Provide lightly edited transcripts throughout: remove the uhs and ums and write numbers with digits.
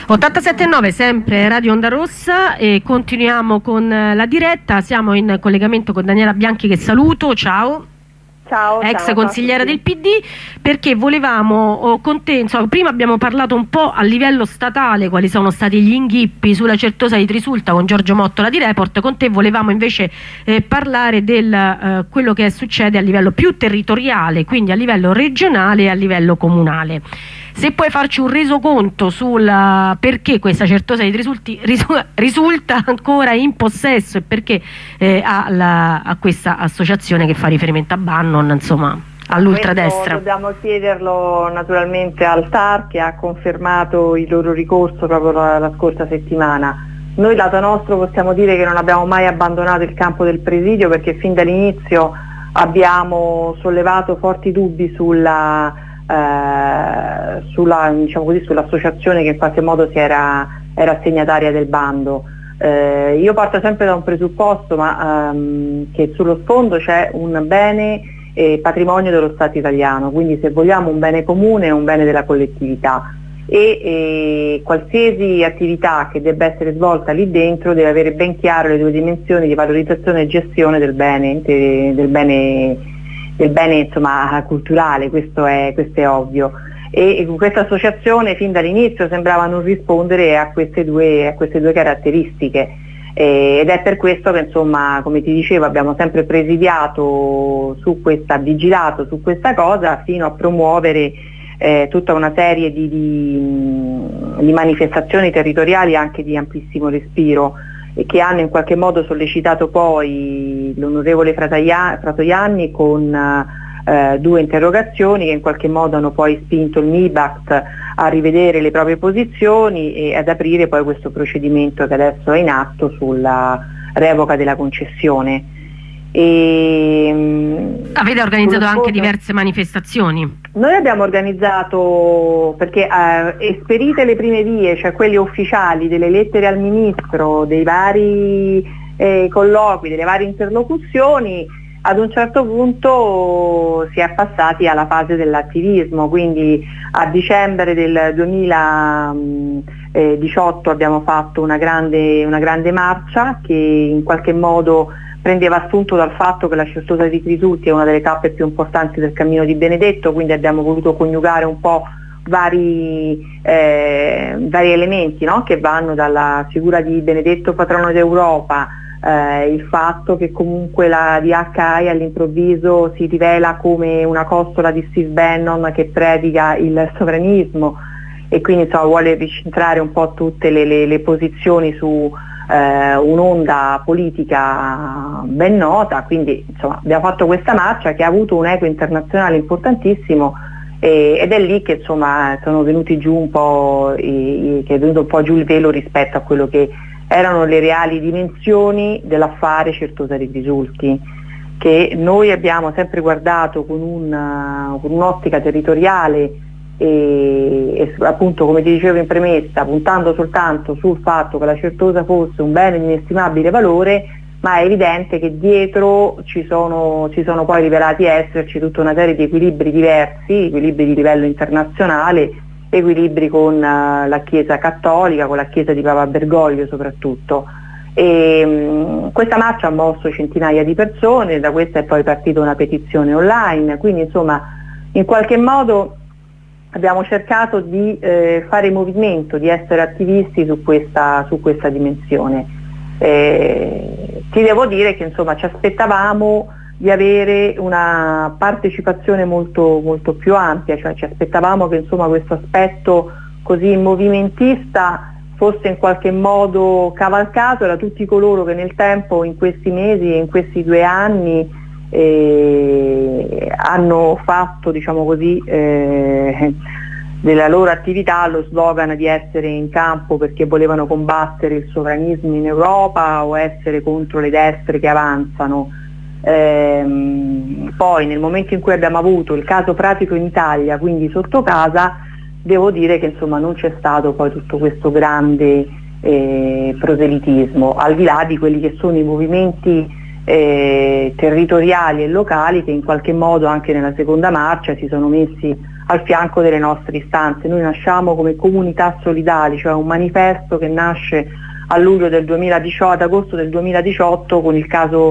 87.9 sempre Radio Onda Rossa e continuiamo con la diretta. Siamo in collegamento con Daniela Bianchi, che saluto, ciao. Ciao, ex consigliera del PD, perché volevamo con te, insomma, prima abbiamo parlato un po' a livello statale quali sono stati gli inghippi sulla Certosa di Trisulta con Giorgio Mottola di Report. Con te volevamo invece parlare del quello che succede a livello più territoriale, quindi a livello regionale e a livello comunale. Se puoi farci un resoconto sul perché questa Certosa di Trisulti risulta ancora in possesso e perché a questa associazione che fa riferimento a Bannon, insomma, all'ultradestra. Dobbiamo chiederlo naturalmente al TAR, che ha confermato il loro ricorso proprio la scorsa settimana. Noi lato nostro possiamo dire che non abbiamo mai abbandonato il campo del presidio, perché fin dall'inizio abbiamo sollevato forti dubbi diciamo così, sull'associazione che in qualche modo era assegnataria del bando. Io parto sempre da un presupposto, che sullo sfondo c'è un bene patrimonio dello Stato italiano, quindi se vogliamo un bene comune è un bene della collettività, e qualsiasi attività che debba essere svolta lì dentro deve avere ben chiaro le due dimensioni di valorizzazione e gestione del bene insomma, culturale. Questo è ovvio, e questa associazione fin dall'inizio sembrava non rispondere a queste due caratteristiche, ed è per questo che, insomma, come ti dicevo, abbiamo sempre vigilato su questa cosa, fino a promuovere tutta una serie di manifestazioni territoriali anche di amplissimo respiro, e che hanno in qualche modo sollecitato poi l'onorevole Fratoianni con due interrogazioni che in qualche modo hanno poi spinto il MIBACT a rivedere le proprie posizioni e ad aprire poi questo procedimento che adesso è in atto sulla revoca della concessione. Avete organizzato anche diverse manifestazioni? Noi abbiamo organizzato, perché esperite le prime vie, cioè quelle ufficiali, delle lettere al Ministro, dei vari colloqui, delle varie interlocuzioni, ad un certo punto si è passati alla fase dell'attivismo, quindi a dicembre del 2018 abbiamo fatto una grande marcia che in qualche modo prendeva spunto dal fatto che la Certosa di Trisulti è una delle tappe più importanti del cammino di Benedetto, quindi abbiamo voluto coniugare un po' vari elementi, no? Che vanno dalla figura di Benedetto patrono d'Europa, il fatto che comunque la DHI all'improvviso si rivela come una costola di Steve Bannon che predica il sovranismo, e quindi, insomma, vuole ricentrare un po' tutte le posizioni su un'onda politica ben nota. Quindi, insomma, abbiamo fatto questa marcia che ha avuto un eco internazionale importantissimo, ed è lì che, insomma, sono venuti giù un po' che è venuto un po' giù il velo rispetto a quello che erano le reali dimensioni dell'affare Certosa di Trisulti, che noi abbiamo sempre guardato con un'ottica territoriale e appunto, come ti dicevo in premessa, puntando soltanto sul fatto che la Certosa fosse un bene di inestimabile valore, ma è evidente che dietro ci sono poi rivelati esserci tutta una serie di equilibri diversi, equilibri di livello internazionale, equilibri con la Chiesa cattolica, con la Chiesa di Papa Bergoglio soprattutto. Questa marcia ha mosso centinaia di persone, da questa è poi partita una petizione online, quindi, insomma, in qualche modo abbiamo cercato di fare movimento, di essere attivisti su questa dimensione. Ti devo dire che, insomma, ci aspettavamo di avere una partecipazione molto, molto più ampia, cioè ci aspettavamo che, insomma, questo aspetto così movimentista fosse in qualche modo cavalcato da tutti coloro che nel tempo, in questi mesi e in questi 2 anni, hanno fatto, diciamo così, della loro attività lo slogan di essere in campo perché volevano combattere il sovranismo in Europa o essere contro le destre che avanzano. Poi nel momento in cui abbiamo avuto il caso pratico in Italia, quindi sotto casa, devo dire che, insomma, non c'è stato poi tutto questo grande proselitismo, al di là di quelli che sono i movimenti territoriali e locali che in qualche modo anche nella seconda marcia si sono messi al fianco delle nostre istanze. Noi nasciamo come comunità solidali, cioè un manifesto che nasce a luglio del 2018, ad agosto del 2018 con il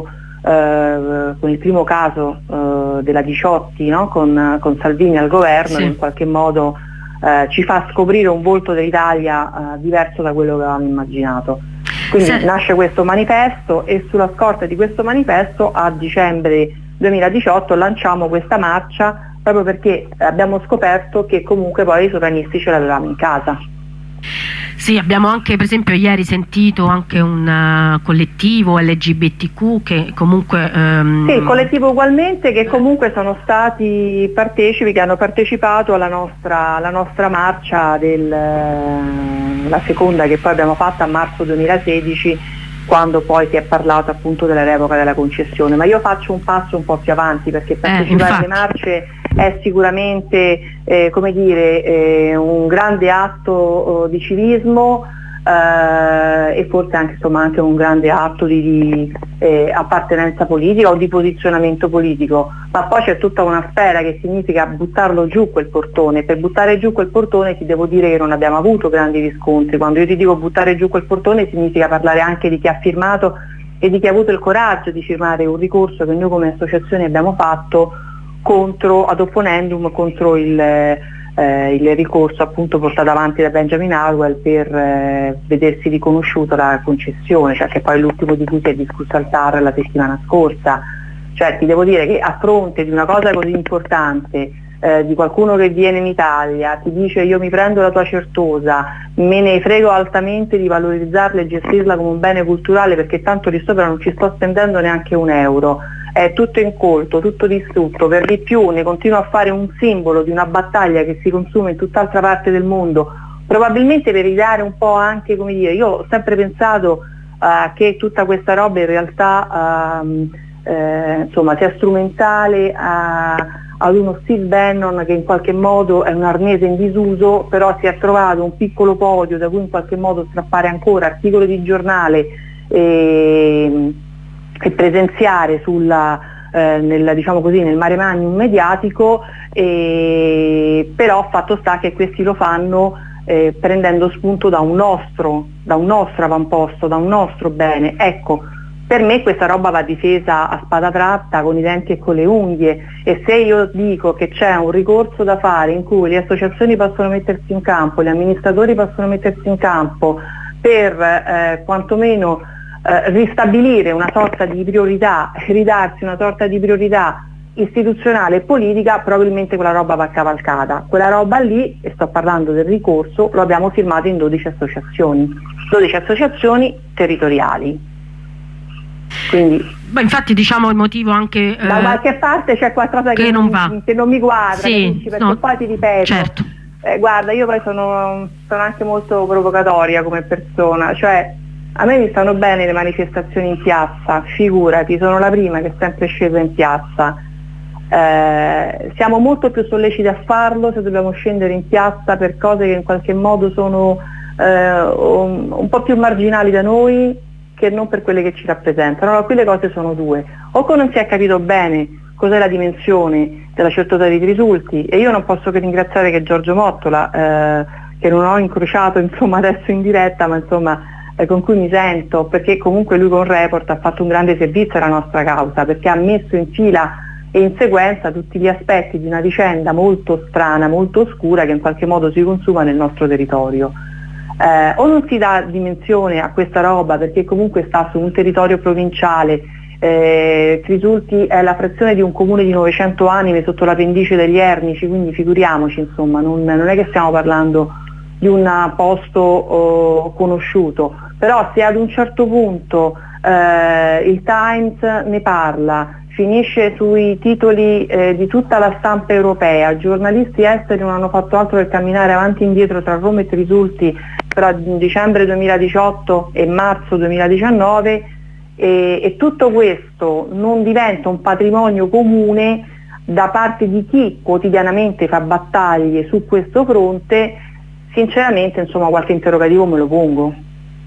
primo caso della Diciotti, no? con Salvini al governo, che in qualche modo ci fa scoprire un volto dell'Italia diverso da quello che avevamo immaginato. Quindi nasce questo manifesto e sulla scorta di questo manifesto a dicembre 2018 lanciamo questa marcia proprio perché abbiamo scoperto che comunque poi i sovranisti ce l'avevamo in casa. Sì, abbiamo anche per esempio ieri sentito anche un collettivo LGBTQ che comunque... Sì, il collettivo ugualmente, che comunque sono stati partecipi, che hanno partecipato alla nostra marcia, la seconda che poi abbiamo fatto a marzo 2016, quando poi si è parlato appunto della revoca della concessione. Ma io faccio un passo un po' più avanti, perché partecipare alle marce è sicuramente un grande atto di civismo e forse anche, anche un grande atto di appartenenza politica o di posizionamento politico, ma poi c'è tutta una sfera che significa buttarlo giù quel portone. Per buttare giù quel portone ti devo dire che non abbiamo avuto grandi riscontri. Quando io ti dico buttare giù quel portone significa parlare anche di chi ha firmato e di chi ha avuto il coraggio di firmare un ricorso che noi come associazione abbiamo fatto ad opponendum contro il ricorso appunto portato avanti da Benjamin Harwell per vedersi riconosciuta la concessione, cioè che poi l'ultimo di cui si è discusso al TAR la settimana scorsa. Cioè ti devo dire che a fronte di una cosa così importante, di qualcuno che viene in Italia, ti dice io mi prendo la tua Certosa, me ne frego altamente di valorizzarla e gestirla come un bene culturale, perché tanto lì sopra non ci sto spendendo neanche un euro, è tutto incolto, tutto distrutto, per di più ne continua a fare un simbolo di una battaglia che si consuma in tutt'altra parte del mondo, probabilmente per ridare un po' anche, io ho sempre pensato che tutta questa roba in realtà sia strumentale ad uno Steve Bannon che in qualche modo è un arnese in disuso, però si è trovato un piccolo podio da cui in qualche modo strappare ancora articoli di giornale e presenziare nel mare magnum mediatico, però fatto sta che questi lo fanno prendendo spunto da un nostro avamposto, da un nostro bene. Ecco, per me questa roba va difesa a spada tratta, con i denti e con le unghie, e se io dico che c'è un ricorso da fare in cui le associazioni possono mettersi in campo, gli amministratori possono mettersi in campo per quantomeno ristabilire una sorta di priorità, ridarsi una sorta di priorità istituzionale e politica, probabilmente quella roba va cavalcata. Quella roba lì, e sto parlando del ricorso, lo abbiamo firmato in 12 associazioni territoriali. Quindi, infatti il motivo anche da qualche parte c'è qualcosa che non mi quadra, sì, perché poi ti ripeto, certo. Guarda, io poi sono anche molto provocatoria come persona, cioè a me mi stanno bene le manifestazioni in piazza, figurati, sono la prima che è sempre scesa in piazza. Siamo molto più solleciti a farlo se dobbiamo scendere in piazza per cose che in qualche modo sono un po' più marginali da noi che non per quelle che ci rappresentano. Allora, qui le cose sono due: o che non si è capito bene cos'è la dimensione della Certosa di Trisulti, e io non posso che ringraziare che Giorgio Mottola, che non ho incrociato adesso in diretta, ma con cui mi sento, perché comunque lui con Report ha fatto un grande servizio alla nostra causa, perché ha messo in fila e in sequenza tutti gli aspetti di una vicenda molto strana, molto oscura, che in qualche modo si consuma nel nostro territorio. O non si dà dimensione a questa roba perché comunque sta su un territorio provinciale, Trisulti è la frazione di un comune di 900 anime sotto la pendice degli Ernici, quindi figuriamoci, non è che stiamo parlando di un posto conosciuto, però se ad un certo punto il Times ne parla, finisce sui titoli di tutta la stampa europea, giornalisti esteri non hanno fatto altro che camminare avanti e indietro tra Roma e Trisulti tra dicembre 2018 e marzo 2019, e tutto questo non diventa un patrimonio comune da parte di chi quotidianamente fa battaglie su questo fronte, sinceramente qualche interrogativo me lo pongo.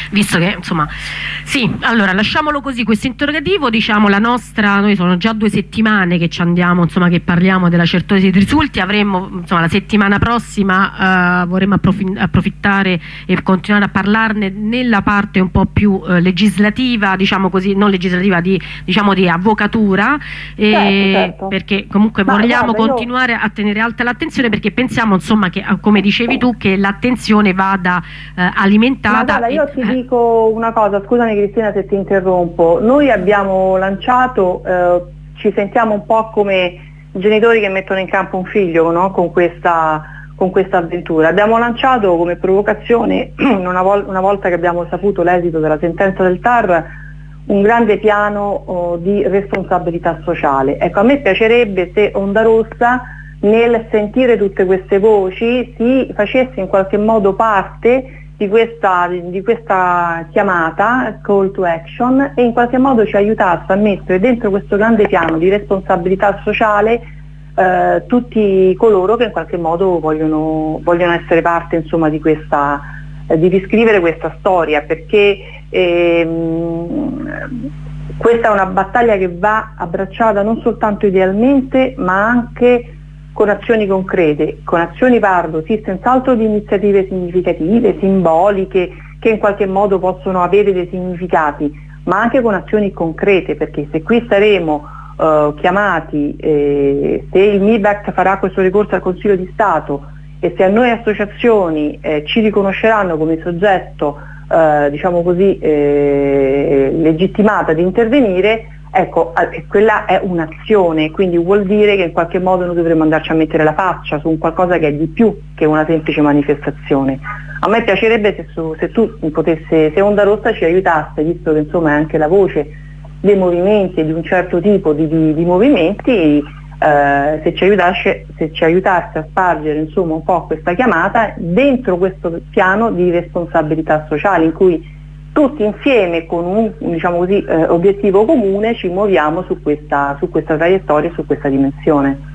visto che insomma sì, allora lasciamolo così questo interrogativo, diciamo la nostra, noi sono già 2 settimane che ci andiamo, insomma, che parliamo della certosi dei risulti, avremmo insomma la settimana prossima vorremmo approfittare e continuare a parlarne nella parte un po' più legislativa, diciamo così, non legislativa, diciamo di avvocatura, certo. perché comunque vogliamo continuare a tenere alta l'attenzione, perché pensiamo insomma che, come dicevi tu, che l'attenzione vada alimentata. Ma guarda, io ti dico una cosa, scusami Cristina se ti interrompo, noi abbiamo lanciato, ci sentiamo un po' come genitori che mettono in campo un figlio, no? con questa avventura. Abbiamo lanciato come provocazione, una volta che abbiamo saputo l'esito della sentenza del TAR, un grande piano di responsabilità sociale. Ecco, a me piacerebbe se Onda Rossa, nel sentire tutte queste voci, si facesse in qualche modo parte di questa chiamata, call to action, e in qualche modo ci aiutasse a mettere dentro questo grande piano di responsabilità sociale tutti coloro che in qualche modo vogliono essere parte, insomma, di riscrivere questa storia, perché questa è una battaglia che va abbracciata non soltanto idealmente ma anche con azioni concrete. Con azioni parlo sì senz'altro di iniziative significative, simboliche, che in qualche modo possono avere dei significati, ma anche con azioni concrete, perché se qui saremo chiamati, se il MIBACT farà questo ricorso al Consiglio di Stato e se a noi associazioni ci riconosceranno come soggetto diciamo così legittimata di intervenire, ecco, quella è un'azione, quindi vuol dire che in qualche modo noi dovremmo andarci a mettere la faccia su un qualcosa che è di più che una semplice manifestazione. A me piacerebbe se Onda Rossa ci aiutasse, visto che insomma è anche la voce dei movimenti e di un certo tipo di movimenti, se ci aiutasse a spargere insomma un po' questa chiamata dentro questo piano di responsabilità sociale, in cui tutti insieme con un diciamo così, obiettivo comune ci muoviamo su questa traiettoria e su questa dimensione.